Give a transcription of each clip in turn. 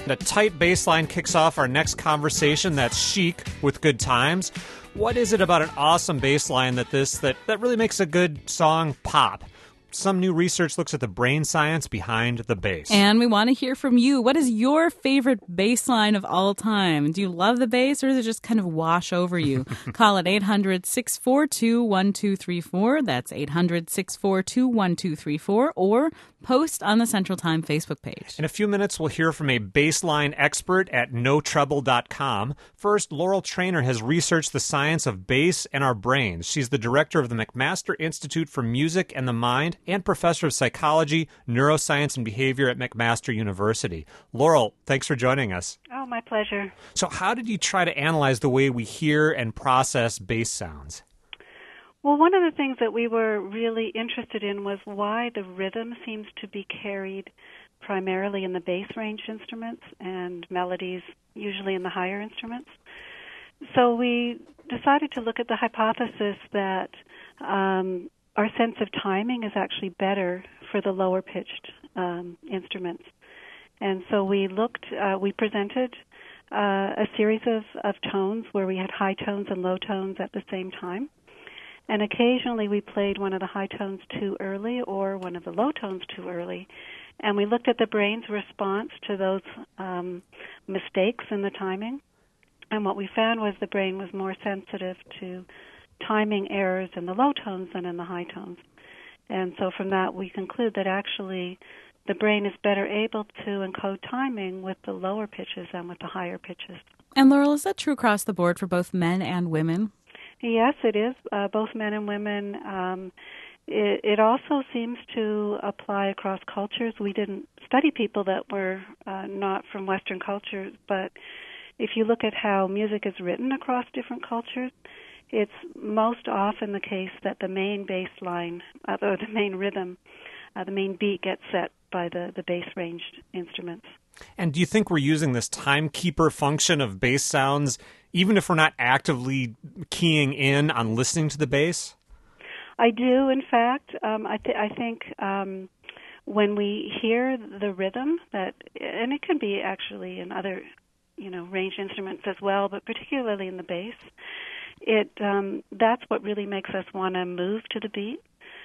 The tight bass line kicks off our next conversation. That's Chic with Good Times. What is it about an awesome bass line that really makes a good song pop? Some new research looks at the brain science behind the bass. And we want to hear from you. What is your favorite bass line of all time? Do you love the bass, or does it just kind of wash over you? Call it 800-642-1234. That's 800-642-1234. Or post on the Central Time Facebook page. In a few minutes, we'll hear from a bassline expert at NoTrouble.com. First, Laurel Trainer has researched the science of bass and our brains. She's the director of the McMaster Institute for Music and the Mind and professor of psychology, neuroscience, and behavior at McMaster University. Laurel, thanks for joining us. Oh, my pleasure. So how did you try to analyze the way we hear and process bass sounds? Well, one of the things that we were really interested in was why the rhythm seems to be carried primarily in the bass range instruments and melodies usually in the higher instruments. So we decided to look at the hypothesis that our sense of timing is actually better for the lower pitched instruments. And so we presented a series of tones where we had high tones and low tones at the same time. And occasionally we played one of the high tones too early or one of the low tones too early. And we looked at the brain's response to those mistakes in the timing. And what we found was the brain was more sensitive to timing errors in the low tones than in the high tones. And so from that we conclude that actually the brain is better able to encode timing with the lower pitches than with the higher pitches. And Laurel, is that true across the board for both men and women? Yes, it is, both men and women. It also seems to apply across cultures. We didn't study people that were not from Western cultures, but if you look at how music is written across different cultures, it's most often the case that the main bass line, or the main rhythm, the main beat gets set by the bass-ranged instruments. And do you think we're using this timekeeper function of bass sounds even if we're not actively keying in on listening to the bass? I do, in fact. I think when we hear the rhythm, and it can be actually in other, ranged instruments as well, but particularly in the bass, that's what really makes us want to move to the beat.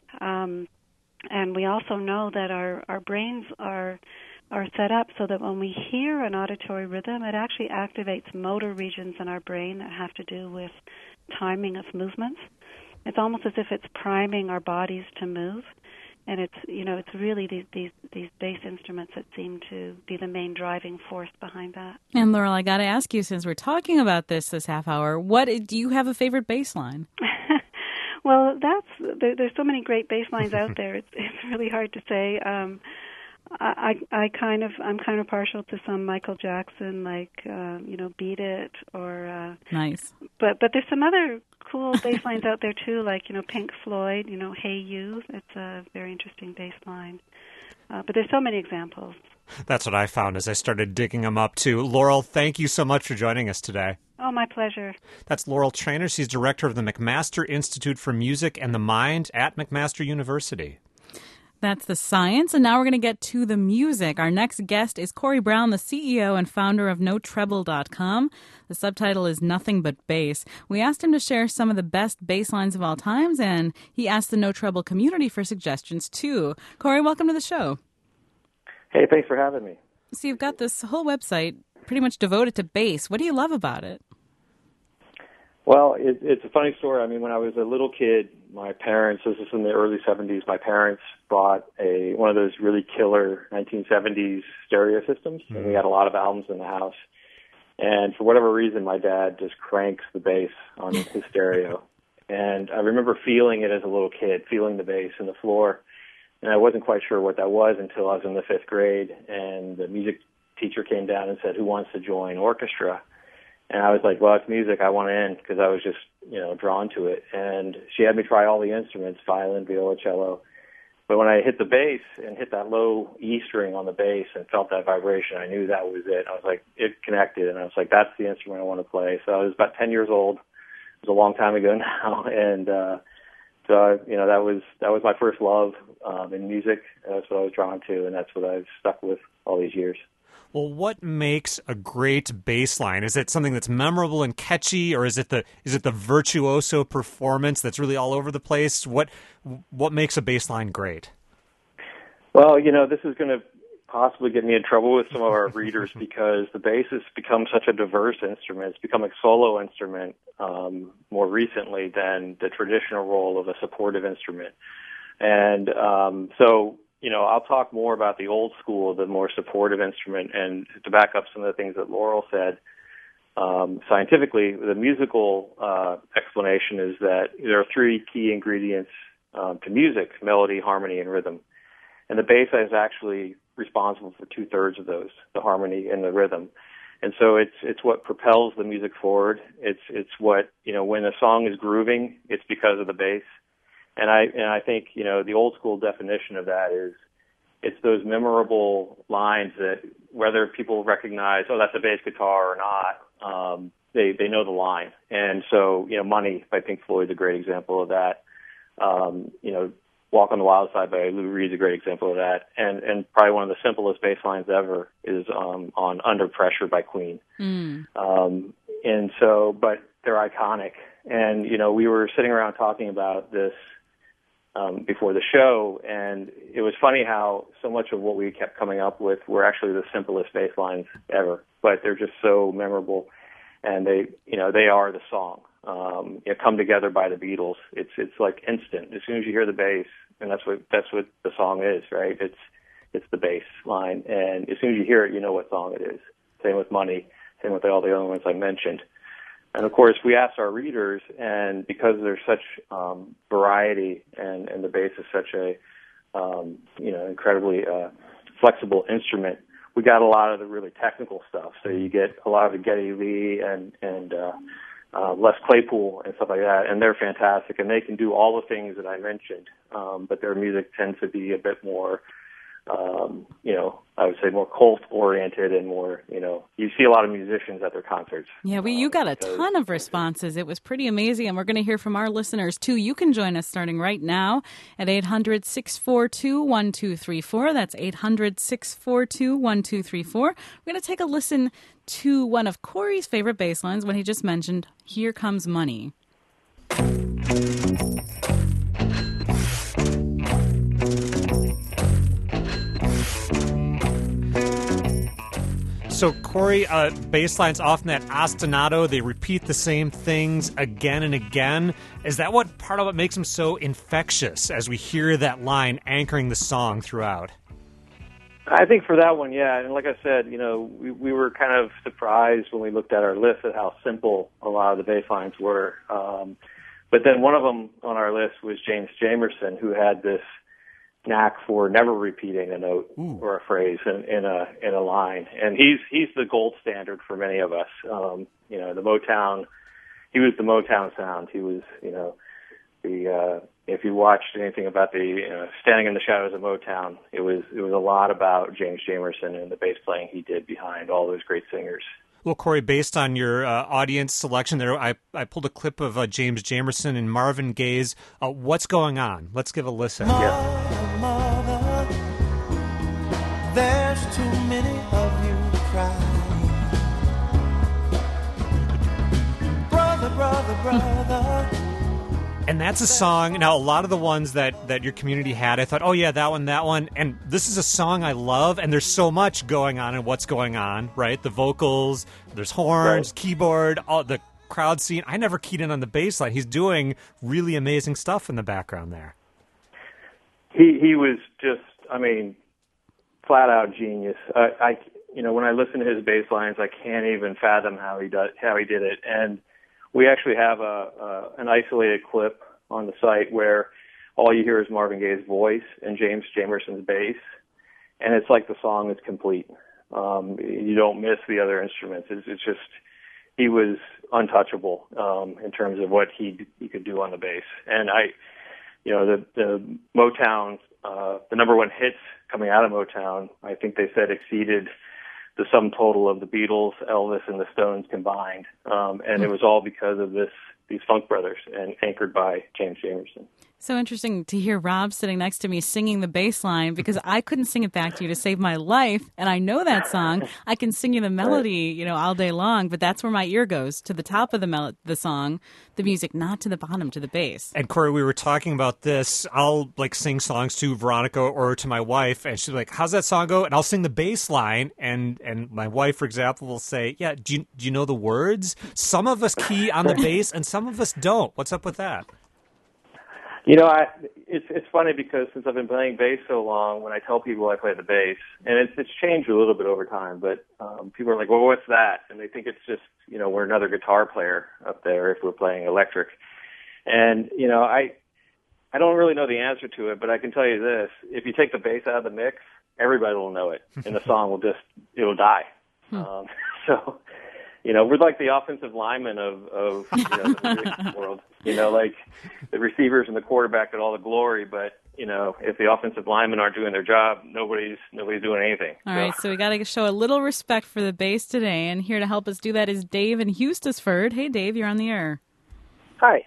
And we also know that our brains are set up so that when we hear an auditory rhythm, it actually activates motor regions in our brain that have to do with timing of movements. It's almost as if it's priming our bodies to move, and it's really these bass instruments that seem to be the main driving force behind that. And Laurel, I got to ask you, since we're talking about this half hour, do you have a favorite bass line? Well, there's so many great bass lines out there. It's really hard to say. I'm kind of partial to some Michael Jackson, like Beat It, or nice. But there's some other cool bass lines out there too, like Pink Floyd, Hey You. It's a very interesting bass line. But there's so many examples. That's what I found as I started digging them up too. Laurel, thank you so much for joining us today. Oh, my pleasure. That's Laurel Trainer. She's director of the McMaster Institute for Music and the Mind at McMaster University. That's the science, and now we're going to get to the music. Our next guest is Corey Brown, the CEO and founder of NoTrouble.com. The subtitle is Nothing But Bass. We asked him to share some of the best bass lines of all times, and he asked the No Trouble community for suggestions, too. Corey, welcome to the show. Hey, thanks for having me. So you've got this whole website pretty much devoted to bass. What do you love about it? Well, it's a funny story. I mean, when I was a little kid, my parents, this is in the early 70s, my parents bought one of those really killer 1970s stereo systems, and we had a lot of albums in the house. And for whatever reason, my dad just cranks the bass on his stereo. And I remember feeling it as a little kid, feeling the bass in the floor. And I wasn't quite sure what that was until I was in the 5th grade, and the music teacher came down and said, "Who wants to join orchestra?" And I was like, well, it's music. I want to in, because I was just, drawn to it. And she had me try all the instruments, violin, viola, cello. But when I hit the bass and hit that low E string on the bass and felt that vibration, I knew that was it. I was like, it connected. And I was like, that's the instrument I want to play. So I was about 10 years old. It was a long time ago now. And so, that was my first love in music. That's what I was drawn to, and that's what I've stuck with all these years. Well, what makes a great bass line? Is it something that's memorable and catchy, or is it the virtuoso performance that's really all over the place? What makes a bass line great? Well, this is going to possibly get me in trouble with some of our readers because the bass has become such a diverse instrument. It's become a solo instrument more recently than the traditional role of a supportive instrument. And I'll talk more about the old school, the more supportive instrument, and to back up some of the things that Laurel said. Scientifically, the musical explanation is that there are three key ingredients to music: melody, harmony, and rhythm. And the bass is actually responsible for 2/3 of those, the harmony and the rhythm. And so it's what propels the music forward. It's what, when a song is grooving, it's because of the bass. And I think, the old school definition of that is it's those memorable lines that whether people recognize, oh, that's a bass guitar or not, they know the line. And so, Money by Pink Floyd's a great example of that. Walk on the Wild Side by Lou Reed's a great example of that. And probably one of the simplest bass lines ever is on Under Pressure by Queen. But they're iconic. And, we were sitting around talking about this before the show, and it was funny how so much of what we kept coming up with were actually the simplest bass lines ever, but they're just so memorable, and they are the song. Come Together by the Beatles. It's like instant. As soon as you hear the bass, and that's what the song is, right? It's the bass line, and as soon as you hear it, you know what song it is. Same with Money. Same with all the other ones I mentioned. And of course, we asked our readers, and because there's such variety, and the bass is such a incredibly flexible instrument, we got a lot of the really technical stuff. So you get a lot of the Geddy Lee and Les Claypool and stuff like that, and they're fantastic, and they can do all the things that I mentioned, but their music tends to be a bit more, I would say more cult-oriented and more, you see a lot of musicians at their concerts. Yeah, you got a ton of responses. It was pretty amazing, and we're going to hear from our listeners, too. You can join us starting right now at 800-642-1234. That's 800-642-1234. We're going to take a listen to one of Corey's favorite bass lines when he just mentioned, Here Comes Money. So, Corey, bass lines often that ostinato, they repeat the same things again and again. Is that part of what makes them so infectious as we hear that line anchoring the song throughout? I think for that one, yeah. And like I said, we were kind of surprised when we looked at our list at how simple a lot of the bass lines were. But then one of them on our list was James Jamerson, who had this knack for never repeating a note or a phrase in a line, and he's the gold standard for many of us. The Motown, he was the Motown sound. He was, if you watched anything about the Standing in the Shadows of Motown, it was a lot about James Jamerson and the bass playing he did behind all those great singers. Well, Corey, based on your audience selection there, I pulled a clip of James Jamerson and Marvin Gaye's What's Going On. Let's give a listen. Mother, there's too many of you crying. Brother. And that's a song. Now, a lot of the ones that your community had, I thought, oh, yeah, that one. And this is a song I love, and there's so much going on in What's Going On, right? The vocals, there's horns, keyboard, all the crowd scene. I never keyed in on the bass line. He's doing really amazing stuff in the background there. He was just, flat out genius. When I listen to his bass lines, I can't even fathom how he did it. And we actually have an isolated clip on the site where all you hear is Marvin Gaye's voice and James Jamerson's bass, and it's like the song is complete. You don't miss the other instruments. It's just he was untouchable in terms of what he could do on the bass. And the Motown, the number one hits coming out of Motown, I think they said exceeded the sum total of the Beatles, Elvis, and the Stones combined. And it was all because of these Funk Brothers and anchored by James Jamerson. So interesting to hear Rob sitting next to me singing the bass line because I couldn't sing it back to you to save my life, and I know that song. I can sing you the melody, all day long, but that's where my ear goes, to the top of the song, the music, not to the bottom, to the bass. And Corey, we were talking about this. I'll sing songs to Veronica or to my wife, and she's like, "How's that song go?" And I'll sing the bass line, and my wife, for example, will say, "Yeah, do you know the words?" Some of us key on the bass, and some of us don't. What's up with that? It's funny because since I've been playing bass so long, when I tell people I play the bass, and it's changed a little bit over time, but people are like, "Well, what's that?" And they think it's just, we're another guitar player up there if we're playing electric. And, I don't really know the answer to it, but I can tell you this: if you take the bass out of the mix, everybody will know it, and the song it'll die. So. We're like the offensive linemen of the music world. Like the receivers and the quarterback get all the glory, but if the offensive linemen aren't doing their job, nobody's doing anything. All right, so we got to show a little respect for the bass today, and here to help us do that is Dave in Hustisford. Hey, Dave, you're on the air. Hi.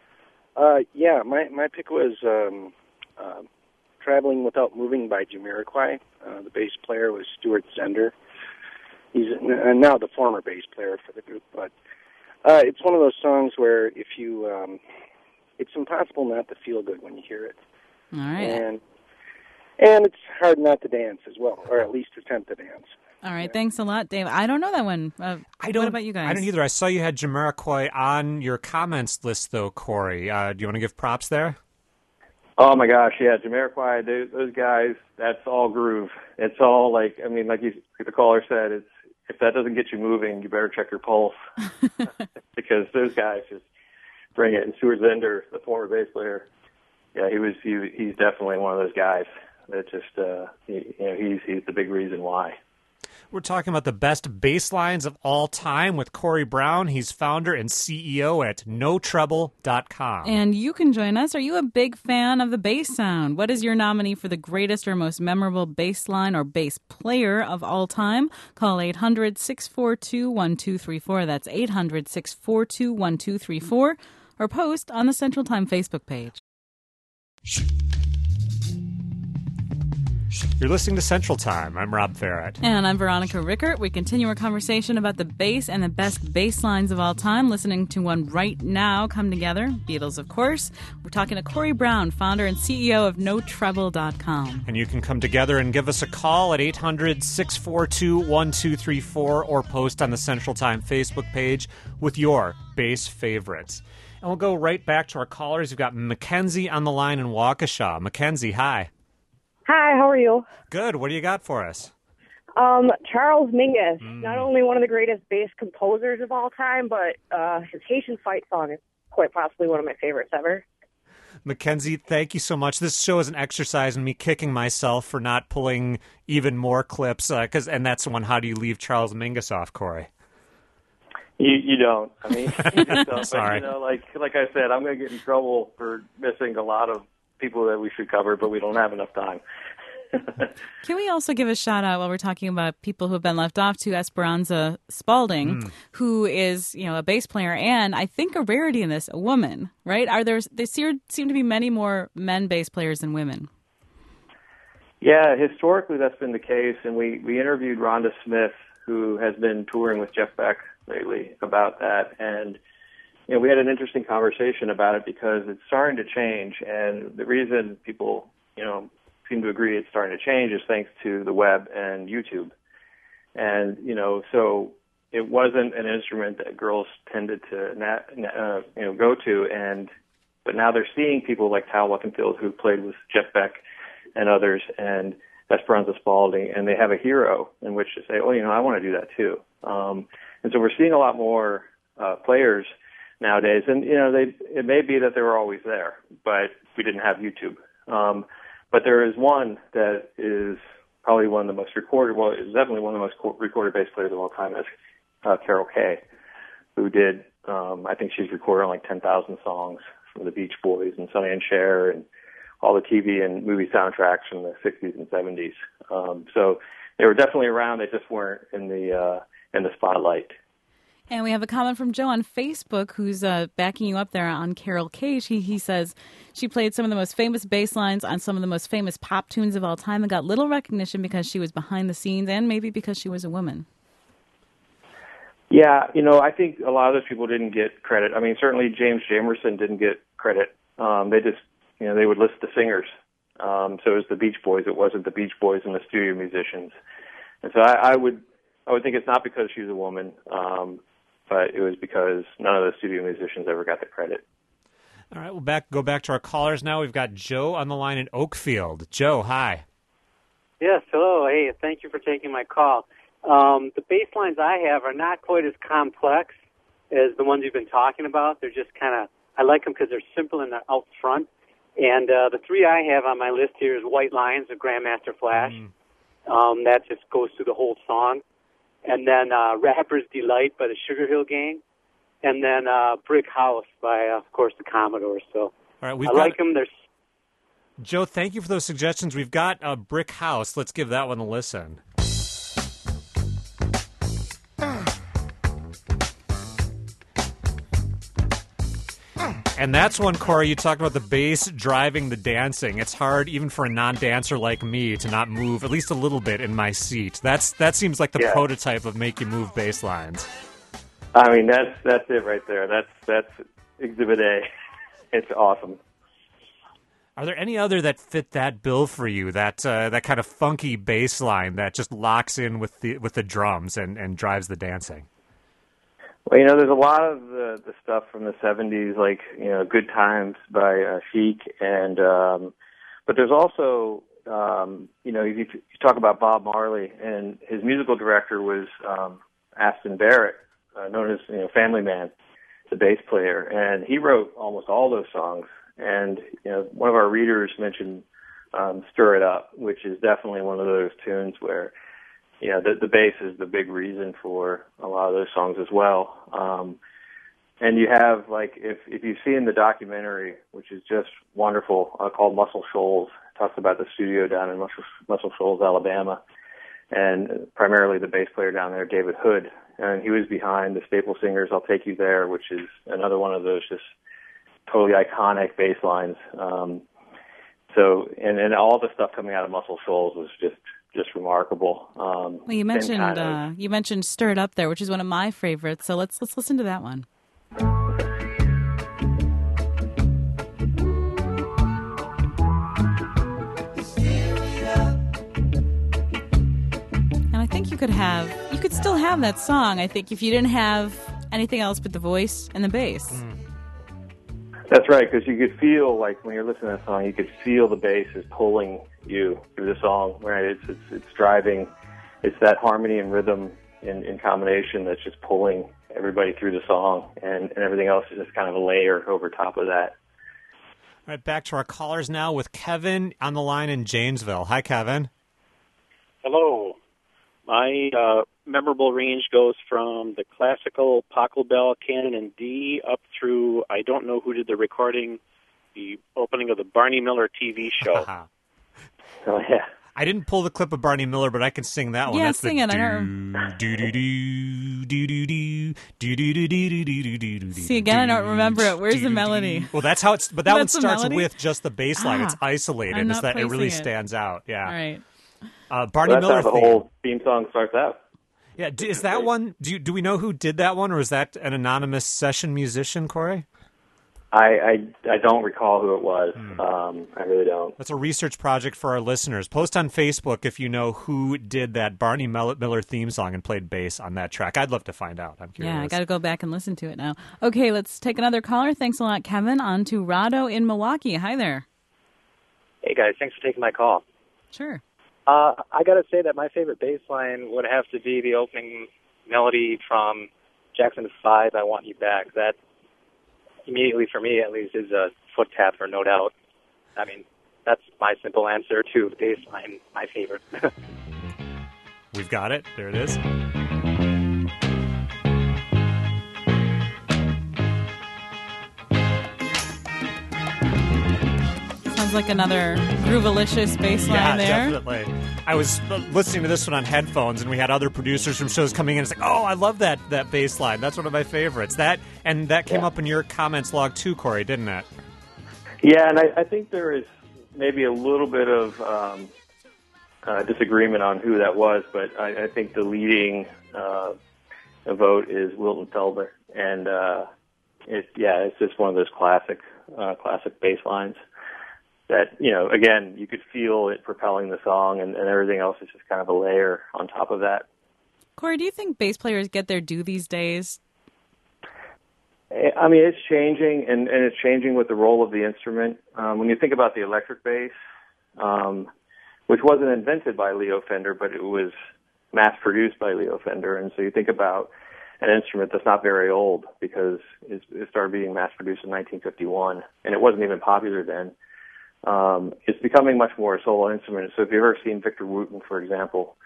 My pick was "Traveling Without Moving" by Jamiroquai. The bass player was Stuart Zender. He's now the former bass player for the group, but it's one of those songs where if you, it's impossible not to feel good when you hear it. All right. And it's hard not to dance as well, or at least attempt to dance. All right, Thanks a lot, Dave. I don't know that one. What about you guys? I don't either. I saw you had Jamiroquai on your comments list, though, Corey. Do you want to give props there? Oh my gosh, yeah, Jamiroquai, those guys, that's all groove. It's all like the caller said, if that doesn't get you moving, you better check your pulse because those guys just bring it. And Stuart Zender, the former bass player, yeah, he's definitely one of those guys that just he's the big reason why. We're talking about the best bass lines of all time with Corey Brown. He's founder and CEO at NoTrouble.com. And you can join us. Are you a big fan of the bass sound? What is your nominee for the greatest or most memorable bass line or bass player of all time? Call 800-642-1234. That's 800-642-1234. Or post on the Central Time Facebook page. You're listening to Central Time. I'm Rob Farrett. And I'm Veronica Rickert. We continue our conversation about the bass and the best bass lines of all time. Listening to one right now, Come Together, Beatles, of course. We're talking to Corey Brown, founder and CEO of NoTrouble.com. And you can come together and give us a call at 800-642-1234 or post on the Central Time Facebook page with your bass favorites. And we'll go right back to our callers. We've got Mackenzie on the line in Waukesha. Mackenzie, hi. Hi, how are you? Good. What do you got for us? Charles Mingus, not only one of the greatest bass composers of all time, but his Haitian Fight song is quite possibly one of my favorites ever. Mackenzie, thank you so much. This show is an exercise in me kicking myself for not pulling even more clips, and that's the one, how do you leave Charles Mingus off, Corey? You don't. I mean, you just don't. Sorry. But, like I said, I'm going to get in trouble for missing a lot of people that we should cover, but we don't have enough time. Can we also give a shout out while we're talking about people who have been left off to Esperanza Spalding, who is, a bass player and I think a rarity in this, a woman, right? There seem to be many more men bass players than women. Yeah, historically that's been the case, and we interviewed Rhonda Smith, who has been touring with Jeff Beck lately, about that, and we had an interesting conversation about it because it's starting to change, and the reason people, seem to agree it's starting to change is thanks to the web and YouTube. And, so it wasn't an instrument that girls tended to, go to, but now they're seeing people like Tal Luckenfield, who played with Jeff Beck and others, and Esperanza Spalding, and they have a hero in which to say, I want to do that too. And so we're seeing a lot more players nowadays, and it may be that they were always there, but we didn't have YouTube. But there is one that is probably one of the most recorded. Well, it's definitely one of the most recorded bass players of all time. Is Carol Kaye, who did. I think she's recorded like 10,000 songs from the Beach Boys and Sonny and Cher and all the TV and movie soundtracks from the 60s and 70s. So they were definitely around. They just weren't in the spotlight. And we have a comment from Joe on Facebook who's backing you up there on Carol Cage. He says she played some of the most famous bass lines on some of the most famous pop tunes of all time and got little recognition because she was behind the scenes and maybe because she was a woman. Yeah, I think a lot of those people didn't get credit. I mean, certainly James Jamerson didn't get credit. They just, they would list the singers. So it was the Beach Boys. It wasn't the Beach Boys and the studio musicians. And so I would think it's not because she was a woman, but it was because none of the studio musicians ever got the credit. All right, we'll go back to our callers now. We've got Joe on the line in Oakfield. Joe, hi. Yes, hello. Hey, thank you for taking my call. The bass lines I have are not quite as complex as the ones you've been talking about. They're just kind of, I like them because they're simple and they're out front. And the three I have on my list here is White Lions of Grandmaster Flash. That just goes through the whole song. And then Rapper's Delight by the Sugar Hill Gang. And then Brick House by, of course, the Commodores. So all right, like them. Joe, thank you for those suggestions. We've got Brick House. Let's give that one a listen. And that's one, Corey, you talked about the bass driving the dancing. It's hard, even for a non-dancer like me, to not move at least a little bit in my seat. That seems like the prototype of make you move bass lines. I mean, that's it right there. That's Exhibit A. It's awesome. Are there any other that fit that bill for you? That kind of funky bass line that just locks in with the drums and drives the dancing. Well, there's a lot of the stuff from the 70s, like, Good Times by Chic, and but there's also, you talk about Bob Marley, and his musical director was Aston Barrett, known as, Family Man, the bass player, and he wrote almost all those songs. And, one of our readers mentioned Stir It Up, which is definitely one of those tunes where the bass is the big reason for a lot of those songs as well. And you have, like, if you see in the documentary, which is just wonderful, called Muscle Shoals, it talks about the studio down in Muscle Shoals, Alabama, and primarily the bass player down there, David Hood. And he was behind the Staple Singers' I'll Take You There, which is another one of those just totally iconic bass lines. So, and all the stuff coming out of Muscle Shoals was just remarkable. Well, you mentioned Stir It Up there, which is one of my favorites. So let's listen to that one. And I think you could still have that song, I think, if you didn't have anything else but the voice and the bass. That's right, because you could feel, like, when you're listening to that song, you could feel the bass is pulling you through the song, right? It's driving. It's that harmony and rhythm in combination that's just pulling everybody through the song, and everything else is just kind of a layer over top of that. All right, back to our callers now with Kevin on the line in Janesville. Hi, Kevin. Hello. My memorable range goes from the classical Pachelbel Canon in D up through, I don't know who did the recording, the opening of the Barney Miller TV show. Oh, yeah. I didn't pull the clip of Barney Miller, but I can sing that one. Yeah, That's sing it. I don't. See, again, I don't remember it. Where's the melody? Well, that's how it's. But that one That's the starts melody? with just the bass line. It's isolated. I'm It's not that it really placing it. stands out. Yeah. All right. Barney Well, that's Miller how the theme. whole theme song starts out. Yeah, is that one? Do we know who did that one, or is that an anonymous session musician, Corey? I don't recall who it was. I really don't. That's a research project for our listeners. Post on Facebook if you know who did that Barney Miller theme song and played bass on that track. I'd love to find out. I'm curious. Yeah, I got to go back and listen to it now. Okay, let's take another caller. Thanks a lot, Kevin. On to Rado in Milwaukee. Hi there. Hey, guys. Thanks for taking my call. Sure. I got to say that my favorite bass line would have to be the opening melody from Jackson 5, I Want You Back. That immediately, for me at least, is a foot tapper, no doubt. I mean, that's my simple answer to the bass line, my favorite. We've got it. There it is. Sounds like another groovalicious bass line Yeah, there. definitely. I was listening to this one on headphones, and we had other producers from shows coming in. It's like, oh, I love that bass line. That's one of my favorites. That came up in your comments log too, Corey, didn't it? Yeah, and I think there is maybe a little bit of disagreement on who that was, but I think the leading vote is Wilton Felder, and it's just one of those classic bass lines that, again, you could feel it propelling the song, and everything else is just kind of a layer on top of that. Corey, do you think bass players get their due these days? I mean, it's changing, and it's changing with the role of the instrument. When you think about the electric bass, which wasn't invented by Leo Fender, but it was mass-produced by Leo Fender, and so you think about an instrument that's not very old because it started being mass-produced in 1951, and it wasn't even popular then. It's becoming much more a solo instrument. So if you've ever seen Victor Wooten, for example,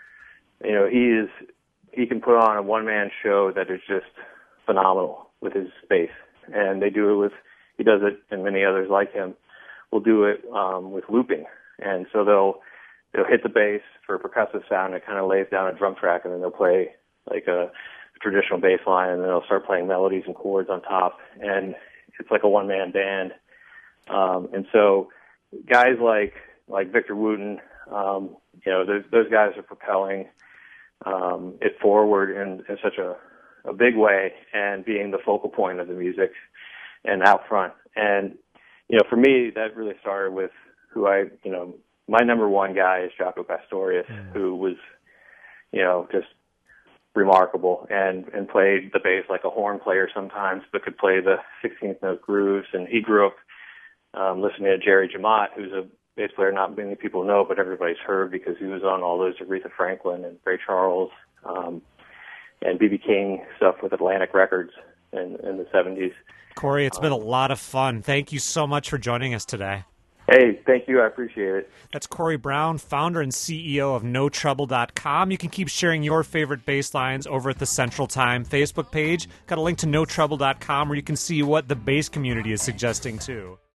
he can put on a one-man show that is just phenomenal with his bass, and he does it, and many others like him will do it with looping, and so they'll hit the bass for a percussive sound. It kind of lays down a drum track, and then they'll play like a traditional bass line, and then they'll start playing melodies and chords on top, and it's like a one-man band. And so guys like Victor Wooten, those guys are propelling it forward in such a big way, and being the focal point of the music and out front. And, for me, that really started with my number one guy is Jaco Pastorius, who was, just remarkable and played the bass like a horn player sometimes, but could play the 16th note grooves. And he grew up listening to Jerry Jamot, who's a bass player not many people know, but everybody's heard because he was on all those Aretha Franklin and Ray Charles and B.B. King stuff with Atlantic Records in the 70s. Corey, it's been a lot of fun. Thank you so much for joining us today. Hey, thank you. I appreciate it. That's Corey Brown, founder and CEO of NoTrouble.com. You can keep sharing your favorite bass lines over at the Central Time Facebook page. Got a link to NoTrouble.com where you can see what the bass community is suggesting, too.